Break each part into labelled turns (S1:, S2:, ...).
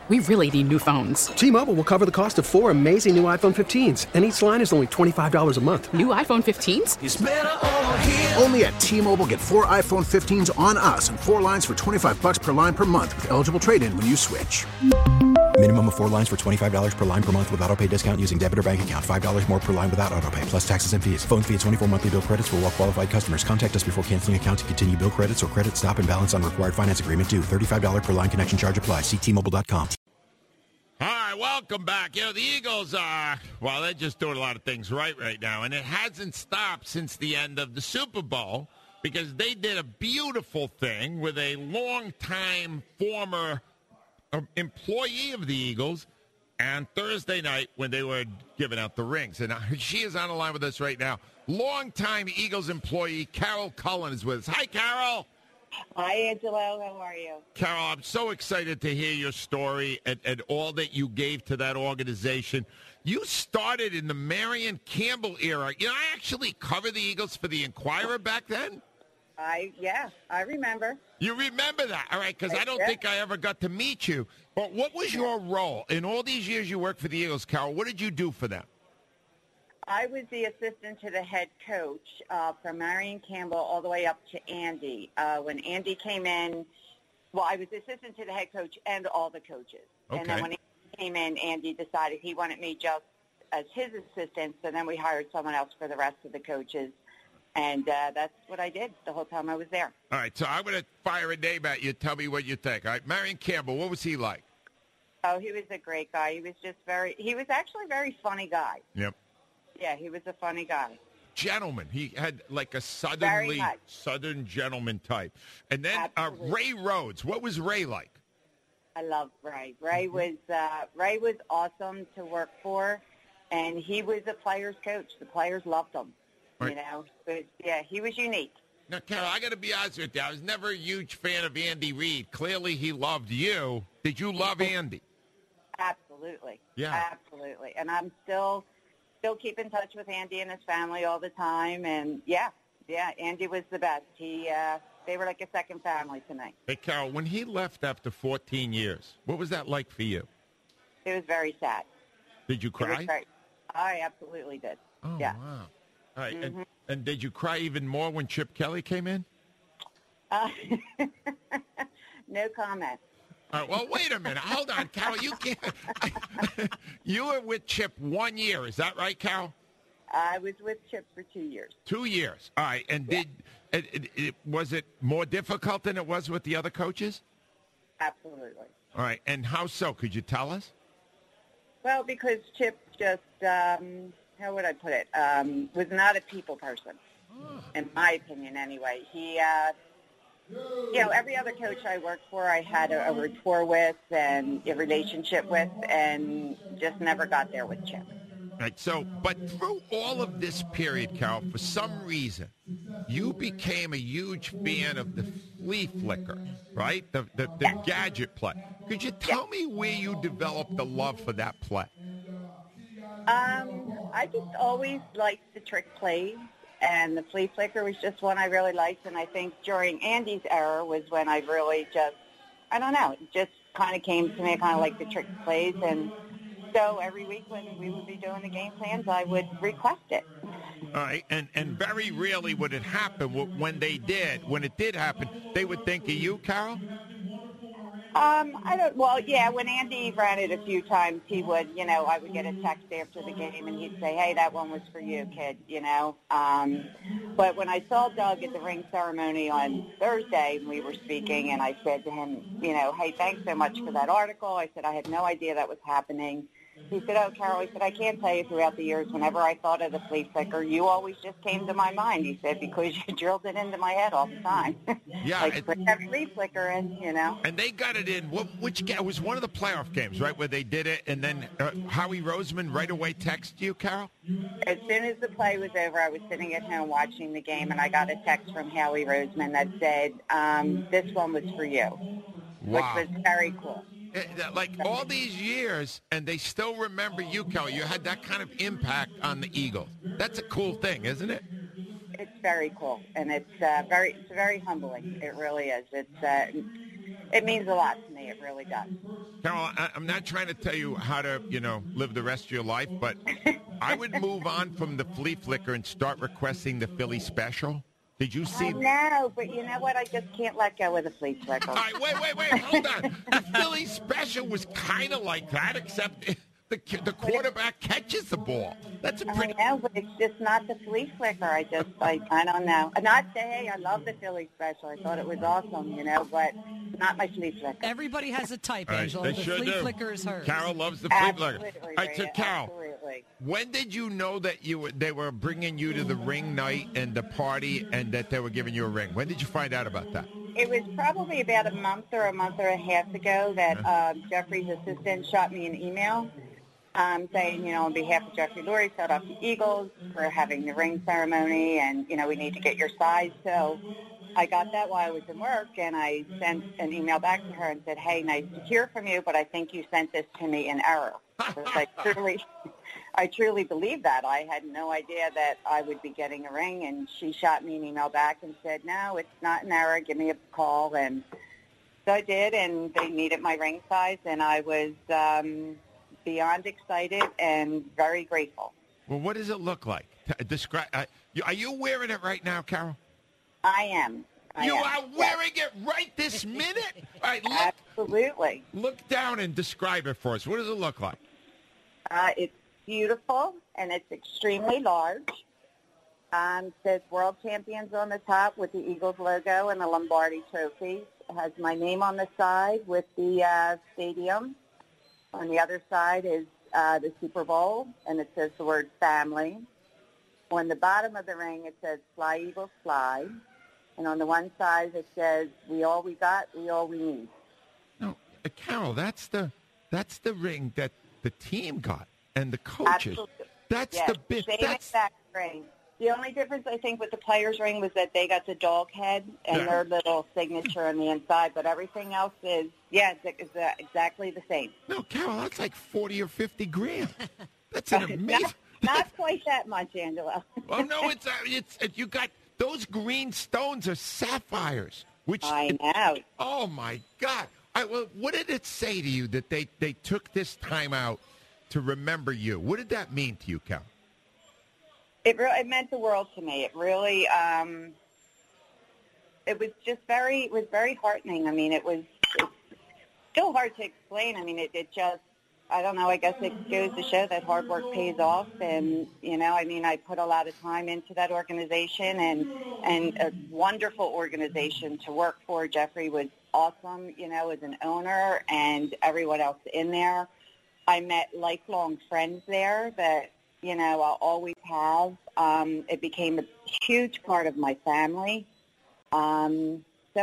S1: We really need new phones.
S2: T-Mobile will cover the cost of 4 amazing new iPhone 15s, and each line is only $25 a month.
S1: New iPhone 15s?
S3: It's better over here.
S4: Only at T-Mobile, get 4 iPhone 15s on us and 4 lines for $25 per line per month with eligible trade-in when you switch.
S5: Minimum of 4 lines for $25 per line per month with autopay discount using debit or bank account. $5 more per line without autopay, plus taxes and fees. Phone fee at 24 monthly bill credits for well-qualified customers. Contact us before canceling account to continue bill credits or credit stop and balance on required finance agreement due. $35 per line connection charge applies. See T-Mobile.com.
S6: All right, welcome back. You know, the Eagles are, well, they're just doing a lot of things right now, and it hasn't stopped since the end of the Super Bowl because they did a beautiful thing with a longtime former employee of the Eagles on Thursday night when they were giving out the rings. And she is on the line with us right now. Longtime Eagles employee Carol Cullen is with us. Hi, Carol.
S7: Hi, Angelo. How are you?
S6: Carol, I'm so excited to hear your story and all that you gave to that organization. You started in the Marion Campbell era. You know, I actually covered the Eagles for the Inquirer back then.
S7: I remember.
S6: You remember that? All right, because I don't think I ever got to meet you. But what was your role? In all these years you worked for the Eagles, Carol, what did you do for them?
S7: I was the assistant to the head coach from Marion Campbell all the way up to Andy. When Andy came in, well, I was assistant to the head coach and all the coaches.
S6: Okay.
S7: And then when Andy came in, Andy decided he wanted me just as his assistant, so then we hired someone else for the rest of the coaches. And that's what I did the whole time I was there.
S6: All right, so I'm going to fire a name at you. Tell me what you think. All right, Marion Campbell, what was he like?
S7: Oh, he was a great guy. He was actually a very funny guy.
S6: Yep.
S7: Yeah, he was a funny guy.
S6: Gentleman. He had like a southern gentleman type. And then Ray Rhodes. What was Ray like?
S7: I love Ray. Ray was awesome to work for, and he was a player's coach. The players loved him. Right. You know, but yeah, he was unique.
S6: Now, Carol, I got to be honest with you. I was never a huge fan of Andy Reid. Clearly, he loved you. Did you love Andy?
S7: Absolutely.
S6: Yeah.
S7: Absolutely. And I'm still keep in touch with Andy and his family all the time. And yeah, Andy was the best. They were like a second family to me.
S6: Hey, Carol, when he left after 14 years, what was that like for you?
S7: It was very sad.
S6: Did you cry?
S7: I absolutely did.
S6: Oh,
S7: yeah.
S6: Wow. All right.
S7: Mm-hmm.
S6: And did you cry even more when Chip Kelly came in?
S7: No comment.
S6: All right, well, wait a minute. Hold on, Carol. You can't. You were with Chip 1 year. Is that right, Carol?
S7: I was with Chip for 2 years.
S6: 2 years. All right. And was it more difficult than it was with the other coaches?
S7: Absolutely.
S6: All right. And how so? Could you tell us?
S7: Well, because Chip just, how would I put it, was not a people person, in my opinion anyway. He, every other coach I worked for, I had a rapport with and a relationship with, and just never got there with Chip.
S6: Right. So, but through all of this period, Carol, for some reason, you became a huge fan of the flea flicker, right? The gadget play. Could you tell me where you developed the love for that play?
S7: I just always liked the trick plays, and the flea flicker was just one I really liked. And I think during Andy's era was when I really just, I don't know, it just kind of came to me. I kind of like the trick plays, and so every week when we would be doing the game plans, I would request it.
S6: All right, and very rarely would it happen. When it did happen, they would think of you, Carol?
S7: When Andy ran it a few times, he would, I would get a text after the game, and he'd say, hey, that one was for you, kid, But when I saw Doug at the ring ceremony on Thursday, we were speaking, and I said to him, hey, thanks so much for that article. I said, I had no idea that was happening. He said, oh, Carol, he said, I can't tell you throughout the years, whenever I thought of the flea flicker, you always just came to my mind. He said, because you drilled it into my head all the time.
S6: Yeah.
S7: Put that flea flicker in,
S6: And they got it in. It was one of the playoff games, right, where they did it, and then Howie Roseman right away texted you, Carol?
S7: As soon as the play was over, I was sitting at home watching the game, and I got a text from Howie Roseman that said, this one was for you, which was very cool.
S6: Like all these years, and they still remember you, Carol. You had that kind of impact on the Eagles. That's a cool thing, isn't it?
S7: It's very cool, and it's very humbling. It really is. It's it means a lot to me. It really does.
S6: Carol, I'm not trying to tell you how to, live the rest of your life, but I would move on from the flea flicker and start requesting the Philly special. Did you see?
S7: I know, but you know what? I just can't let go of the flea flicker.
S6: All right, wait, hold on. The Philly special was kind of like that, except the quarterback catches the ball. That's a pretty...
S7: I know, but it's just not the flea flicker. I don't know. Not to, hey, I love the Philly special. I thought it was awesome, but not my flea flicker.
S3: Everybody has a type,
S6: right,
S3: Angela. The flea flicker is hers.
S6: Carol loves the flea flicker.
S7: Absolutely,
S6: All right, so Carol,
S7: absolutely.
S6: When did you know that they were bringing you to the ring night and the party and that they were giving you a ring? When did you find out about that?
S7: It was probably about a month and a half ago that Jeffrey's assistant shot me an email saying, on behalf of Jeffrey Lurie, shout out to Eagles for having the ring ceremony, and, we need to get your size. So I got that while I was in work, and I sent an email back to her and said, hey, nice to hear from you, but I think you sent this to me in error. I truly believe that. I had no idea that I would be getting a ring, and she shot me an email back and said, no, it's not an error. Give me a call. And so I did, and they needed my ring size, and I was beyond excited and very grateful.
S6: Well, what does it look like? Describe. Are you wearing it right now, Carol?
S7: I am.
S6: You are wearing it right this minute? All right,
S7: absolutely.
S6: Look down and describe it for us. What does it look like?
S7: It's beautiful, and it's extremely large. It says World Champions on the top with the Eagles logo and the Lombardi trophy. It has my name on the side with the stadium. On the other side is the Super Bowl, and it says the word family. On the bottom of the ring, it says Fly, Eagles, Fly. And on the one side, it says, we all we got, we all we need.
S6: No, Carol, that's the ring that the team got and the coaches.
S7: Absolutely.
S6: That's the big.
S7: Same exact ring. The only difference, I think, with the players' ring was that they got the dog head and their little signature on the inside, but everything else is, it's exactly the same.
S6: No, Carol, that's like 40 or 50 grand. That's an amazing.
S7: Not quite that much, Angela.
S6: Oh no, it's you got those green stones are sapphires, which
S7: I know.
S6: Oh my God! What did it say to you that they took this time out to remember you? What did that mean to you, Carol?
S7: It meant the world to me. It really, it was just very heartening. I mean, it's still hard to explain. I mean, it just, I don't know, I guess it goes to show that hard work pays off. And, I put a lot of time into that organization and a wonderful organization to work for. Jeffrey was awesome, as an owner, and everyone else in there. I met lifelong friends there that, I'll always have. It became a huge part of my family. So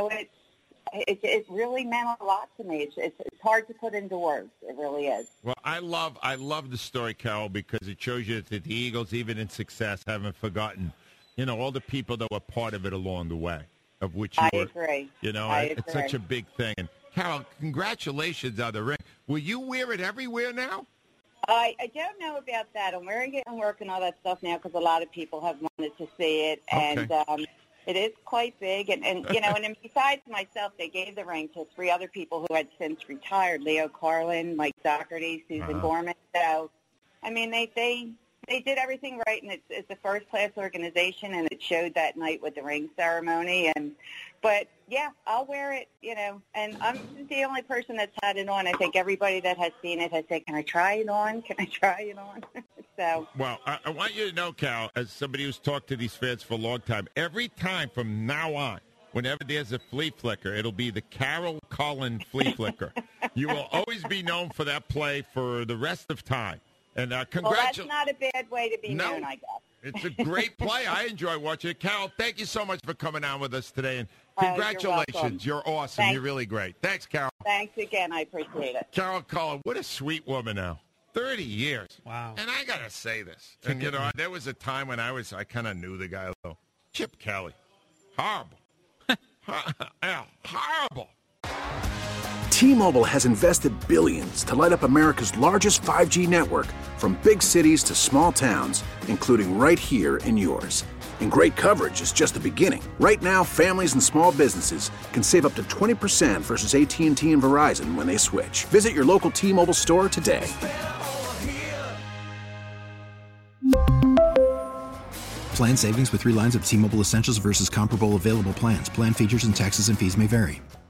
S7: it really meant a lot to me. It's hard to put into words. It really is.
S6: Well, I love the story, Carol, because it shows you that the Eagles, even in success, haven't forgotten, all the people that were part of it along the way, of which you were.
S7: Agree.
S6: It's such a big thing. And Carol, congratulations on the ring. Will you wear it everywhere now?
S7: I don't know about that. I'm wearing it in work and all that stuff now because a lot of people have wanted to see it.
S6: Okay.
S7: And it is quite big. And and besides myself, they gave the ring to 3 other people who had since retired, Leo Carlin, Mike Doherty, Susan Gorman. So, I mean, they did everything right, and it's a first-class organization, and it showed that night with the ring ceremony. But, yeah, I'll wear it, and I'm the only person that's had it on. I think everybody that has seen it has said, can I try it on? Can I try it on? So. Well,
S6: I want you to know, Cal, as somebody who's talked to these fans for a long time, every time from now on, whenever there's a flea flicker, it'll be the Carol Cullen flea flicker. You will always be known for that play for the rest of time. And congratulations.
S7: Well, that's not a bad way to be known, I guess.
S6: It's a great play. I enjoy watching it. Carol, thank you so much for coming on with us today. And congratulations. You're awesome.
S7: Thanks.
S6: You're really great. Thanks, Carol.
S7: Thanks again. I appreciate it.
S6: Carol Cullen, what a sweet woman now. 30 years.
S8: Wow.
S6: And I got to say this. And, there was a time when I kind of knew the guy, though. Chip Kelly. Horrible. Horrible.
S4: T-Mobile has invested billions to light up America's largest 5G network, from big cities to small towns, including right here in yours. And great coverage is just the beginning. Right now, families and small businesses can save up to 20% versus AT&T and Verizon when they switch. Visit your local T-Mobile store today.
S5: Plan savings with 3 lines of T-Mobile Essentials versus comparable available plans. Plan features and taxes and fees may vary.